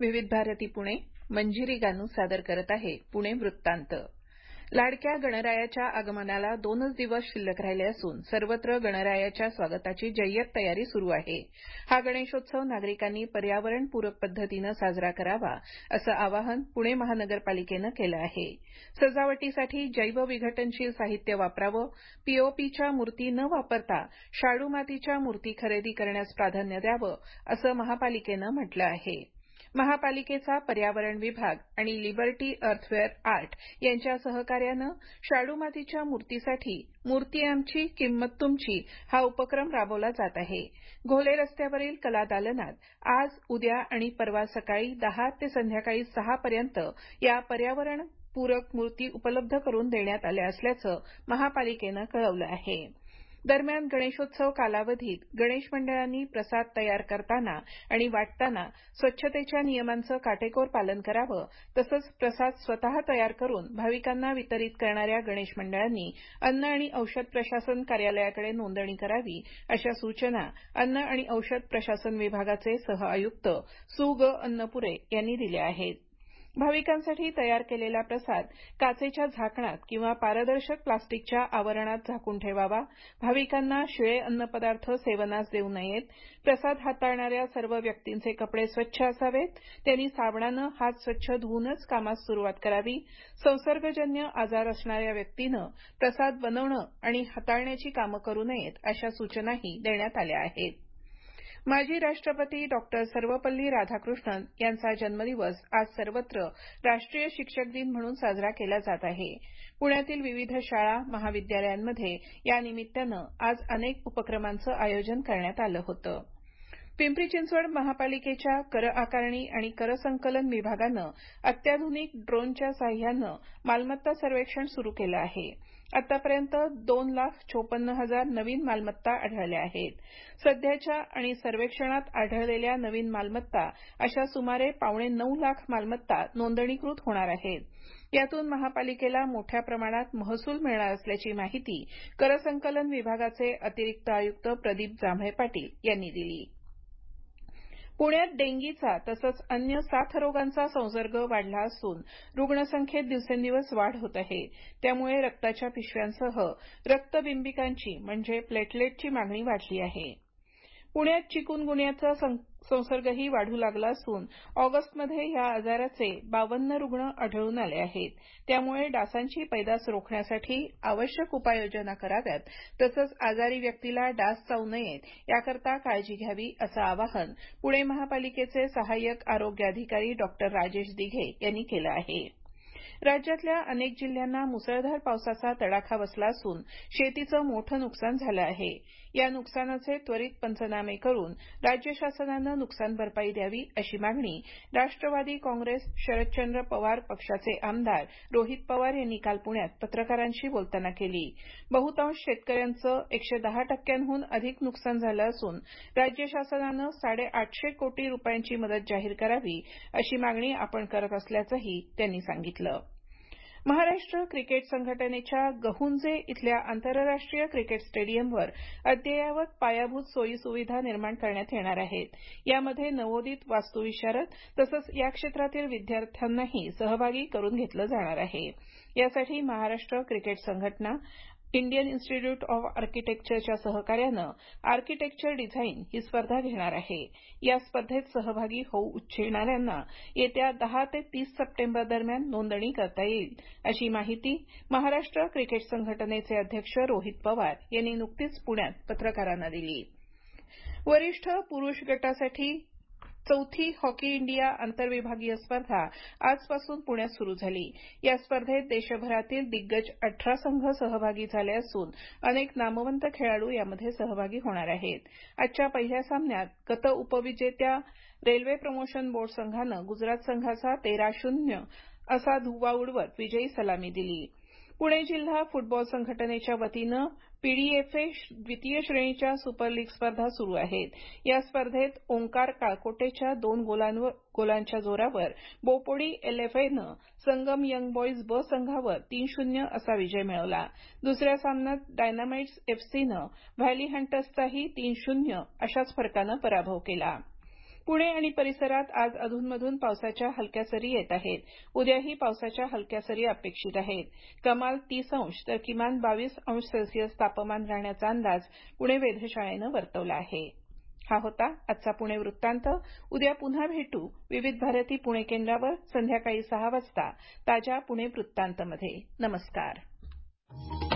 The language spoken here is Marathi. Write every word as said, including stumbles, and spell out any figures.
विविध भारती पुणे मंजिरी गानू सादर करत आहे पुणे वृत्तांत. लाडक्या गणरायाच्या आगमनाला दोनच दिवस शिल्लक राहिले असून सर्वत्र गणरायाच्या स्वागताची जय्यत तयारी सुरू आहे. हा गणेशोत्सव नागरिकांनी पर्यावरणपूरक पद्धतीनं साजरा करावा असं आवाहन पुणे महानगरपालिकेनं केलं आहे. सजावटीसाठी जैवविघटनशील साहित्य वापरावं, पीओपीच्या मूर्ती न वापरता शाडू मातीच्या मूर्ती खरेदी करण्यास प्राधान्य द्यावं असं महापालिकेनं म्हटलं आहे. महापालिकेचा पर्यावरण विभाग आणि लिबर्टी अर्थवेअर आर्ट यांच्या सहकार्यानं शाडू मातीच्या मूर्तीसाठी मूर्ती आमची किंमत तुमची हा उपक्रम राबवला जात आहे. घोले रस्त्यावरील कला दालनात आज, उद्या आणि परवा सकाळी दहा ते संध्याकाळी सहा पर्यंत या पर्यावरणपूरक मूर्ती उपलब्ध करून देण्यात आल्या असल्याचं महापालिकेनं कळवलं आहे. दरम्यान गणेशोत्सव कालावधीत गणेश मंडळांनी प्रसाद तयार करताना आणि वाटताना स्वच्छतेच्या नियमांचं काटेकोर पालन करावं, तसंच प्रसाद स्वतः तयार करून भाविकांना वितरित करणाऱ्या गणेश मंडळांनी अन्न आणि औषध प्रशासन कार्यालयाकडे नोंदणी करावी अशा सूचना अन्न आणि औषध प्रशासन विभागाचे सहआयुक्त सु ग अन्नपुरे यांनी दिल्या आहेत. भाविकांसाठी तयार केलेला प्रसाद काचेच्या झाकणात किंवा पारदर्शक प्लास्टिकच्या आवरणात झाकून ठेवावा. भाविकांना शिळे अन्नपदार्थ सेवनास देऊ नयेत. प्रसाद हाताळणाऱ्या सर्व व्यक्तींचे कपडे स्वच्छ असावेत. त्यांनी साबणानं हात स्वच्छ धुवूनच कामास सुरुवात करावी. संसर्गजन्य आजार असणाऱ्या व्यक्तीनं प्रसाद बनवणं आणि हाताळण्याची कामं करू नयेत अशा सूचनाही देण्यात आल्या आहेत. माजी राष्ट्रपती डॉक्टर सर्वपल्ली राधाकृष्णन यांचा जन्मदिवस आज सर्वत्र राष्ट्रीय शिक्षक दिन म्हणून साजरा केला जात आहे. पुण्यातील विविध शाळा महाविद्यालयांमध्ये या निमित्तानं आज अनेक उपक्रमांचं आयोजन करण्यात आलं होतं. पिंपरी चिंचवड महापालिकेच्या कर आकारणी आणि कर संकलन विभागानं अत्याधुनिक ड्रोनच्या साह्यानं मालमत्ता सर्वेक्षण सुरू केलं आहे. आतापर्यंत दोन लाख चोपन्न हजार नवीन मालमत्ता आढळल्या आहेत. सध्याच्या आणि सर्वेक्षणात आढळलेल्या नवीन मालमत्ता अशा सुमारे पावणे नऊ लाख मालमत्ता नोंदणीकृत होणार आहेत. यातून महापालिकेला मोठ्या प्रमाणात महसूल मिळणार असल्याची माहिती कर संकलन विभागाचे अतिरिक्त आयुक्त प्रदीप जांभळे पाटील यांनी दिली. पुण्यात डेंगीचा तसंच अन्य साथरोगांचा संसर्ग वाढला असून रुग्णसंख्येत दिवसेंदिवस वाढ होत आहे. त्यामुळे रक्ताच्या पिशव्यांसह रक्तबिंबिकांची म्हणजे प्लेटलेटची मागणी वाढली आहे. पुण्यात चिकुनगुन्याचा संसर्गही वाढू लागला असून ऑगस्टमध्ये या आजाराचे बावन्न रुग्ण आढळून आले आहेत. त्यामुळे डासांची पैदास रोखण्यासाठी आवश्यक उपाययोजना कराव्यात, तसंच आजारी व्यक्तीला डास चावू नयेत याकरता काळजी घ्यावी असं आवाहन पुणे महापालिकेचे सहाय्यक आरोग्य अधिकारी डॉक्टर राजेश दिघे यांनी केलं आहे. राज्यातल्या अनेक जिल्ह्यांना मुसळधार पावसाचा तडाखा बसला असून शेतीचं मोठं नुकसान झालं आहे. या नुकसानाचे त्वरित पंचनामे करून राज्य शासनानं नुकसान भरपाई द्यावी अशी मागणी राष्ट्रवादी काँग्रेस शरदचंद्र पवार पक्षाचे आमदार रोहित पवार यांनी काल पुण्यात पत्रकारांशी बोलताना केली. बहुतांश शेतकऱ्यांचं एकशे दहा टक्क्यांहून अधिक नुकसान झालं असून राज्य शासनानं साडे आठशे कोटी रुपयांची मदत जाहीर करावी अशी मागणी आपण करत असल्याचंही त्यांनी सांगितलं. महाराष्ट्र क्रिकेट संघटनेच्या गहुंजे इथल्या आंतरराष्ट्रीय क्रिकेट स्टेडियमवर अद्ययावत पायाभूत सोयी सुविधा निर्माण करण्यात येणार आहेत. यामध्ये नवोदित वास्तुविशारद तसंच या क्षेत्रातील विद्यार्थ्यांनाही सहभागी करून घेतलं जाणार आहे. यासाठी महाराष्ट्र क्रिकेट संघटना इंडियन इन्स्टिट्यूट ऑफ आर्किटेक्चरच्या सहकार्यानं आर्किटेक्चर डिझाईन ही स्पर्धा घेणार आहे. या स्पर्धेत सहभागी होऊ इच्छिणाऱ्यांना येत्या दहा ते तीस सप्टेंबर दरम्यान नोंदणी करता येईल अशी माहिती महाराष्ट्र क्रिकेट संघटनेचे अध्यक्ष रोहित पवार यांनी नुकतीच पुण्यात पत्रकारांना दिली. वरिष्ठ पुरुष गटासाठी चौथी हॉकी इंडिया आंतरविभागीय स्पर्धा आजपासून पुण्यात सुरू झाली. या स्पर्धेत देशभरातील दिग्गज अठरा संघ सहभागी झाले असून अनेक नामवंत खेळाडू यामध्ये सहभागी होणार आहेत. आजच्या पहिल्या सामन्यात गत उपविजेत्या रेल्वे प्रमोशन बोर्ड संघानं गुजरात संघाचा तेरा शून्य असा धुव्वा उडवत विजयी सलामी दिली. पुणे जिल्हा फुटबॉल संघटनेच्या वतीनं पीडीएफए द्वितीय श्रेणीच्या सुपर लीग स्पर्धा सुरू आहेत. या स्पर्धेत ओंकार काळकोटेच्या दोन गोलांच्या जोरावर बोपोडी एलएफएनं संगम यंग बॉईज ब संघावर तीन शून्य असा विजय मिळवला. दुसऱ्या सामन्यात डायनामाइट्स एफसीनं व्हॅली हंटर्सचाही तीन शून्य अशाच फरकानं पराभव केला. पुणे आणि परिसरात आज अधूनमधून पावसाच्या हलक्या सरी येत आहेत. उद्याही पावसाच्या हलक्या सरी अपेक्षित आहेत. कमाल तीस अंश तर किमान बावीस अंश सेल्सिअस तापमान राहण्याचा अंदाज पुणे वेधशाळेनं वर्तवला आहे. हा होता आजचा पुणे वृत्तांत. उद्या पुन्हा भेटू विविध भारती पुणे केंद्रावर संध्याकाळी सहा वाजता ताज्या पुणे वृत्तांतमध्ये. नमस्कार.